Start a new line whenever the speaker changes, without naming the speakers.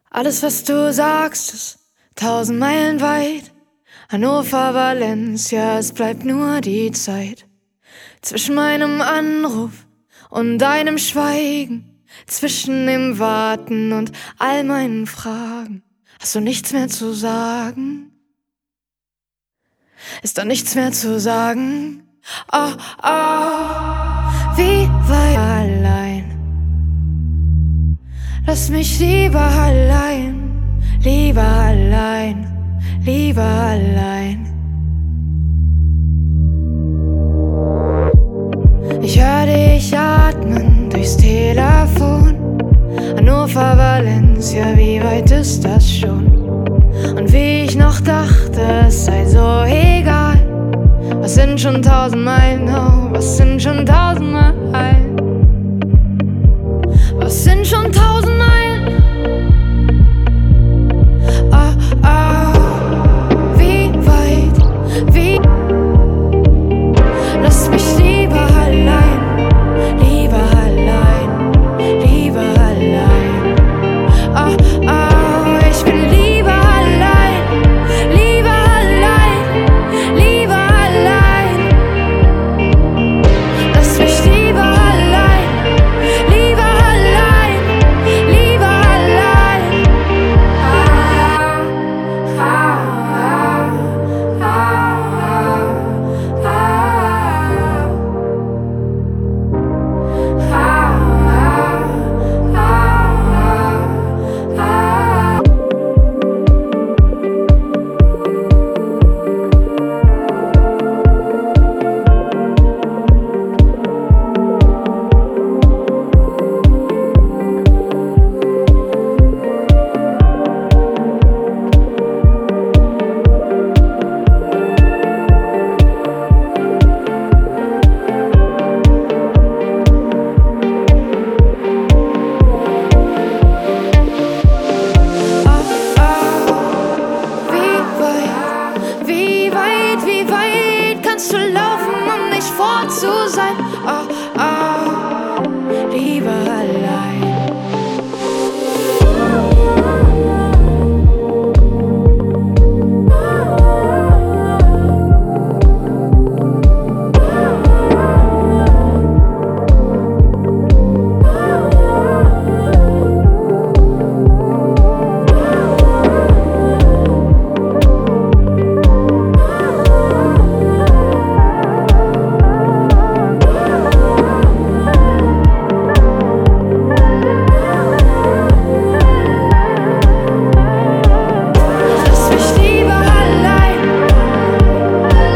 Alles, was du sagst, ist 1000 Meilen weit. Hannover, Valencia, es bleibt nur die Zeit. Zwischen meinem Anruf und deinem Schweigen, zwischen dem Warten und all meinen Fragen. Hast du nichts mehr zu sagen? Ist da nichts mehr zu sagen? Oh, oh, wie weit allein? Lass mich lieber allein, lieber allein, lieber allein. Ich hör dich atmen durchs Telefon. Hannover, Valencia, wie weit ist das schon? Und wie ich noch dachte, es sei so egal. Was sind schon 1000 Meilen, oh, was sind schon 1000 Meilen? Was sind schon 1000 Meilen?